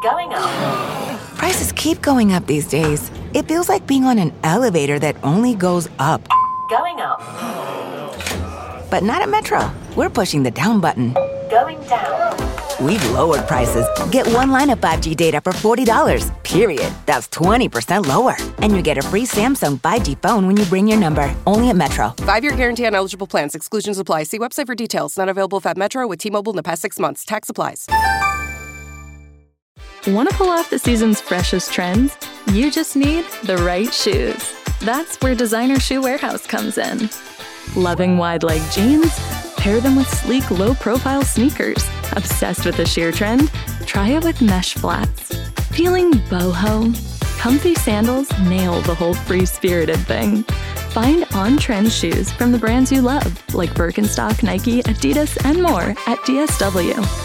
Going up. Prices keep going up these days. It feels like being on an elevator that only goes up. Going up. But not at Metro. We're pushing the down button. Going down. We've lowered prices. Get one line of 5G data for $40, period. That's 20% lower. And you get a free Samsung 5G phone when you bring your number. Only at Metro. 5-year guarantee on eligible plans. Exclusions apply. See website for details. Not available at Metro with T-Mobile in the past 6 months. Tax applies. Want to pull off the season's freshest trends? You just need the right shoes. That's where Designer Shoe Warehouse comes in. Loving wide leg jeans? Pair them with sleek, low-profile sneakers. Obsessed with the sheer trend? Try it with mesh flats. Feeling boho? Comfy sandals nail the whole free-spirited thing. Find on-trend shoes from the brands you love, like Birkenstock, Nike, Adidas, and more at DSW.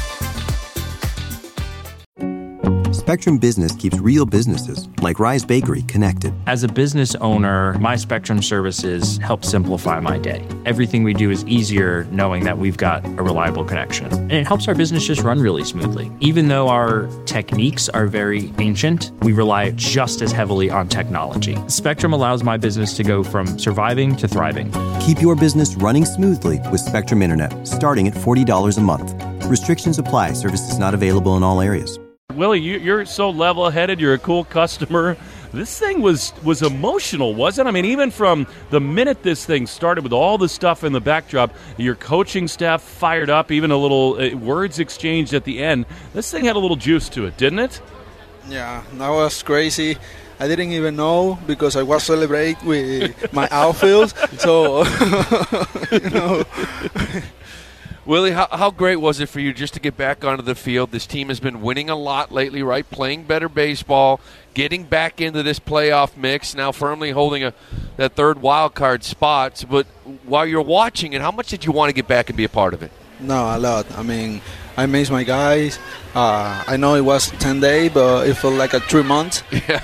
Spectrum Business keeps real businesses, like Rise Bakery, connected. As a business owner, my Spectrum services help simplify my day. Everything we do is easier knowing that we've got a reliable connection. And it helps our business just run really smoothly. Even though our techniques are very ancient, we rely just as heavily on technology. Spectrum allows my business to go from surviving to thriving. Keep your business running smoothly with Spectrum Internet, starting at $40 a month. Restrictions apply. Services not available in all areas. Willie, you're so level-headed. You're a cool customer. This thing was emotional, wasn't it? I mean, even from the minute this thing started with all the stuff in the backdrop, your coaching staff fired up, even a little words exchanged at the end. This thing had a little juice to it, didn't it? Yeah, that was crazy. I didn't even know because I was celebrating with my outfield. So, you know. Willie, how great was it for you just to get back onto the field? This team has been winning a lot lately, right? Playing better baseball, getting back into this playoff mix, now firmly holding that third wild card spot. But while you're watching it, how much did you want to get back and be a part of it? No, a lot. I mean, I miss my guys. I know it was 10 days, but it felt like 3 months. Yeah.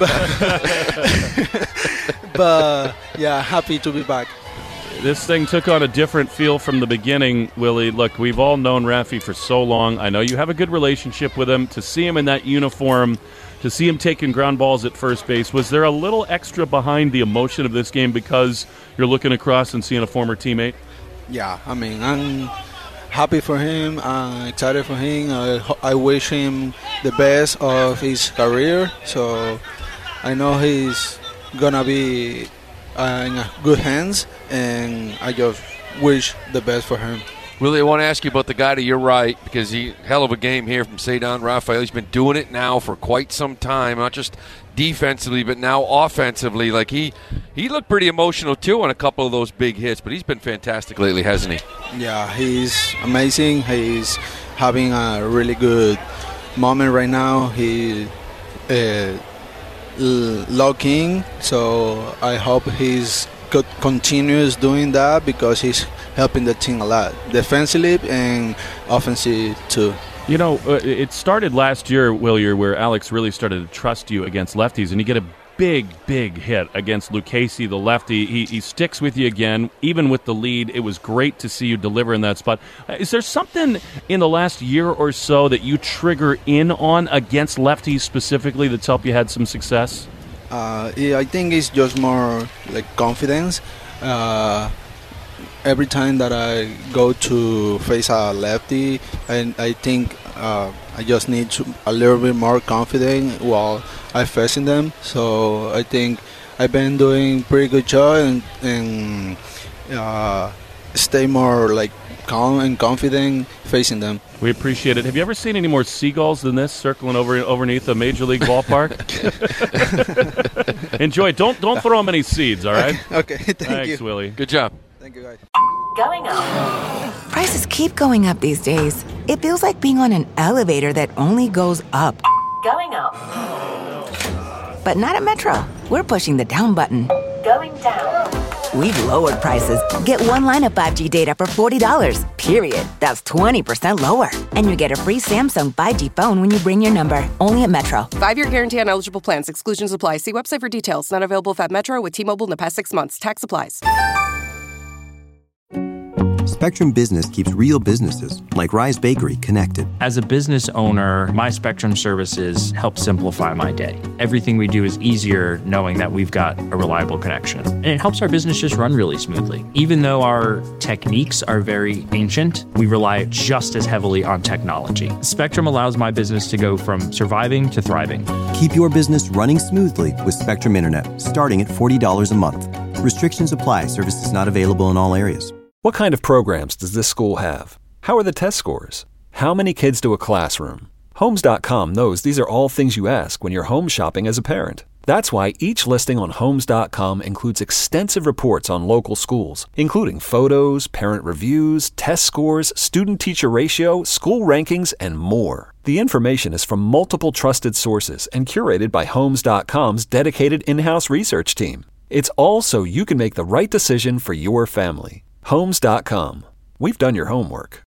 But, yeah, happy to be back. This thing took on a different feel from the beginning, Willie. Look, we've all known Rafi for so long. I know you have a good relationship with him. To see him in that uniform, to see him taking ground balls at first base, was there a little extra behind the emotion of this game because you're looking across and seeing a former teammate? Yeah, I mean, I'm happy for him. I'm excited for him. I wish him the best of his career. So I know he's going to be in good hands, and I just wish the best for him. Willie, I want to ask you about the guy to your right, because he hell of a game here from Ceddanne Rafael. He's been doing it now for quite some time, not just defensively, but now offensively. Like he looked pretty emotional too on a couple of those big hits, but he's been fantastic lately, hasn't he? Yeah, he's amazing. He's having a really good moment right now. He locking, so I hope he's continues doing that because he's helping the team a lot, defensively and offensively too. You know, it started last year, Willier, where Alex really started to trust you against lefties, and you get a big hit against Lucchesi, the lefty. He sticks with you again, even with the lead. It was great to see you deliver in that spot. Is there something in the last year or so that you trigger in on against lefties specifically that's helped you had some success? Yeah, I think it's just more like confidence. Every time that I go to face a lefty, I think I just need a little bit more confident while I'm facing them. So I think I've been doing pretty good job and stay more like calm and confident facing them. We appreciate it. Have you ever seen any more seagulls than this circling overneath a major league ballpark? Enjoy it. Don't throw them any seeds, all right? Okay, thanks, you. Willie. Good job. Thank you, guys. Going up. Prices keep going up these days. It feels like being on an elevator that only goes up. Going up. But not at Metro. We're pushing the down button. Going down. We've lowered prices. Get one line of 5G data for $40, period. That's 20% lower. And you get a free Samsung 5G phone when you bring your number. Only at Metro. 5-year guarantee on eligible plans. Exclusions apply. See website for details. Not available at Metro with T-Mobile in the past 6 months. Tax applies. Spectrum Business keeps real businesses, like Rise Bakery, connected. As a business owner, my Spectrum services help simplify my day. Everything we do is easier knowing that we've got a reliable connection. And it helps our business just run really smoothly. Even though our techniques are very ancient, we rely just as heavily on technology. Spectrum allows my business to go from surviving to thriving. Keep your business running smoothly with Spectrum Internet, starting at $40 a month. Restrictions apply. Services not available in all areas. What kind of programs does this school have? How are the test scores? How many kids do a classroom? Homes.com knows these are all things you ask when you're home shopping as a parent. That's why each listing on Homes.com includes extensive reports on local schools, including photos, parent reviews, test scores, student-teacher ratio, school rankings, and more. The information is from multiple trusted sources and curated by Homes.com's dedicated in-house research team. It's all so you can make the right decision for your family. Homes.com. We've done your homework.